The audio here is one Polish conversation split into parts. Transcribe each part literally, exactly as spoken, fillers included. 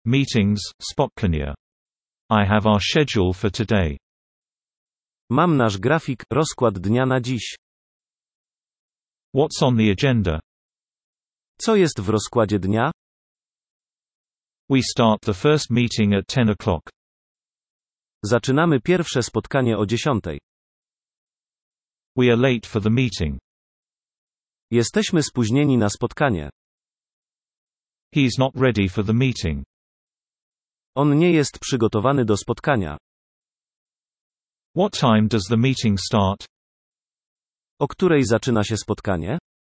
Meetings, spotkania. I have our schedule for today. Mam nasz grafik, rozkład dnia na dziś. What's on the agenda? Co jest w rozkładzie dnia? We start the first meeting at ten o'clock. Zaczynamy pierwsze spotkanie o dziesiątej. We are late for the meeting. Jesteśmy spóźnieni na spotkanie. He's not ready for the meeting. On nie jest przygotowany do spotkania. What time does the meeting start? O której zaczyna się spotkanie?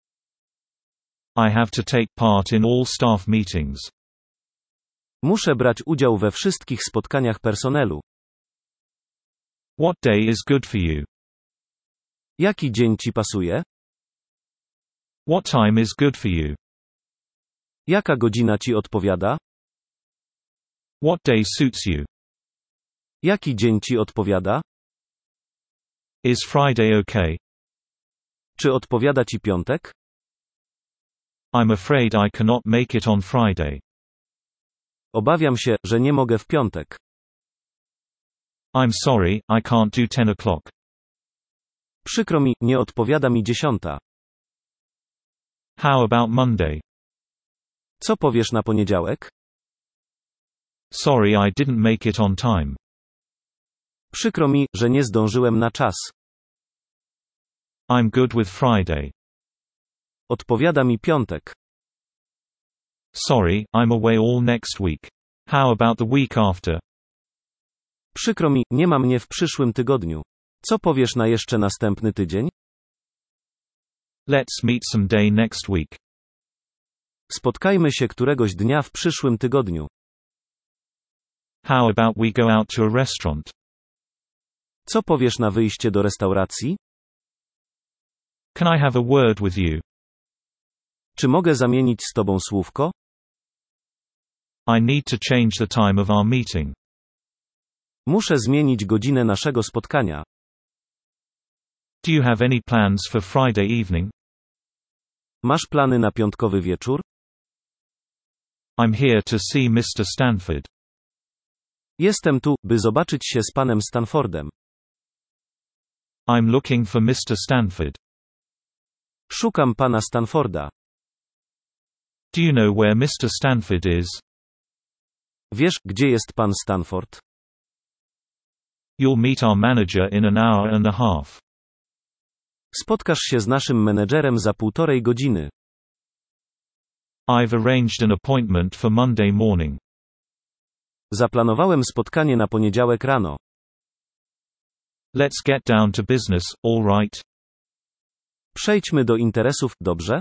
I have to take part in all staff meetings. Muszę brać udział we wszystkich spotkaniach personelu. What day is good for you? Jaki dzień ci pasuje? What time is good for you? Jaka godzina ci odpowiada? What day suits you? Jaki dzień ci odpowiada? Is Friday okay? Czy odpowiada ci piątek? I'm afraid I cannot make it on Friday. Obawiam się, że nie mogę w piątek. I'm sorry, I can't do ten o'clock. Przykro mi, nie odpowiada mi dziesiąta. How about Monday? Co powiesz na poniedziałek? Sorry, I didn't make it on time. Przykro mi, że nie zdążyłem na czas. I'm good with Friday. Odpowiada mi piątek. Sorry, I'm away all next week. How about the week after? Przykro mi, nie ma mnie w przyszłym tygodniu. Co powiesz na jeszcze następny tydzień? Let's meet some day next week. Spotkajmy się któregoś dnia w przyszłym tygodniu. How about we go out to a restaurant? Co powiesz na wyjście do restauracji? Can I have a word with you? Czy mogę zamienić z tobą słówko? I need to change the time of our meeting. Muszę zmienić godzinę naszego spotkania. Do you have any plans for Friday evening? Masz plany na piątkowy wieczór? I'm here to see mister Stanford. Jestem tu, by zobaczyć się z panem Stanfordem. I'm looking for mister Stanford. Szukam pana Stanforda. Do you know where mister Stanford is? Wiesz, gdzie jest pan Stanford? You'll meet our manager in an hour and a half. Spotkasz się z naszym menedżerem za półtorej godziny. I've arranged an appointment for Monday morning. Zaplanowałem spotkanie na poniedziałek rano. Let's get down to business, all right? Przejdźmy do interesów, dobrze?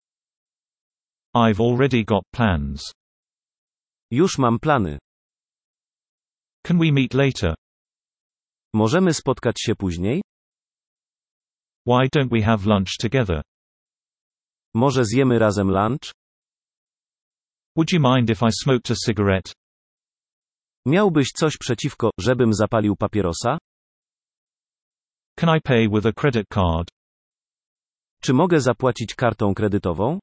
I've already got plans. Już mam plany. Can we meet later? Możemy spotkać się później? Why don't we have lunch together? Może zjemy razem lunch? Would you mind if I smoked a cigarette? Miałbyś coś przeciwko, żebym zapalił papierosa? Can I pay with a credit card? Czy mogę zapłacić kartą kredytową?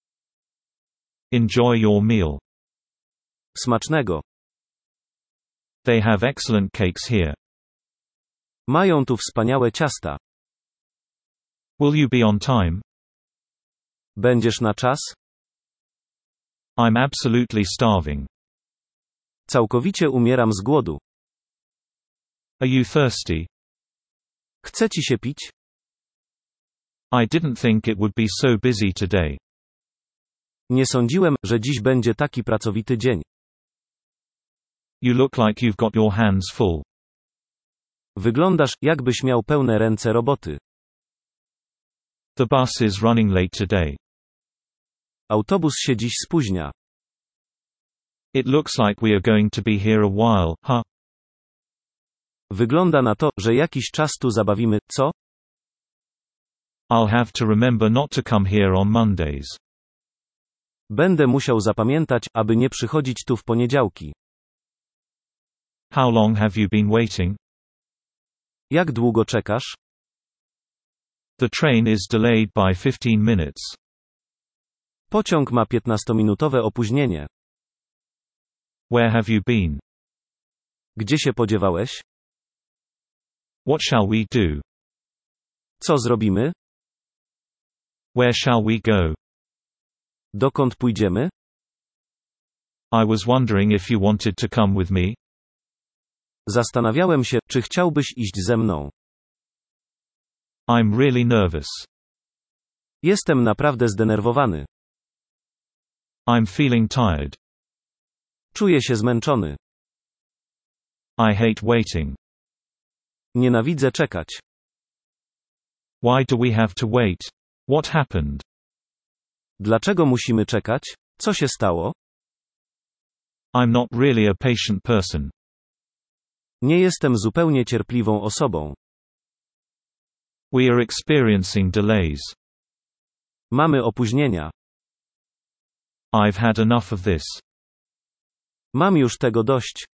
Enjoy your meal. Smacznego. They have excellent cakes here. Mają tu wspaniałe ciasta. Will you be on time? Będziesz na czas? I'm absolutely starving. Całkowicie umieram z głodu. Are you thirsty? Chce ci się pić? I didn't think it would be so busy today. Nie sądziłem, że dziś będzie taki pracowity dzień. You look like you've got your hands full. Wyglądasz, jakbyś miał pełne ręce roboty. The bus is running late today. Autobus się dziś spóźnia. It looks like we are going to be here a while, huh? Wygląda na to, że jakiś czas tu zabawimy, co? I'll have to remember not to come here on Mondays. Będę musiał zapamiętać, aby nie przychodzić tu w poniedziałki. How long have you been waiting? Jak długo czekasz? The train is delayed by fifteen minutes. Pociąg ma piętnastominutowe opóźnienie. Where have you been? Gdzie się podziewałeś? What shall we do? Co zrobimy? Where shall we go? Dokąd pójdziemy? I was wondering if you wanted to come with me. Zastanawiałem się, czy chciałbyś iść ze mną. I'm really nervous. Jestem naprawdę zdenerwowany. I'm feeling tired. Czuję się zmęczony. I hate waiting. Nienawidzę czekać. Why do we have to wait? What happened? Dlaczego musimy czekać? Co się stało? I'm not really a patient person. Nie jestem zupełnie cierpliwą osobą. We are experiencing delays. Mamy opóźnienia. I've had enough of this. Mam już tego dość.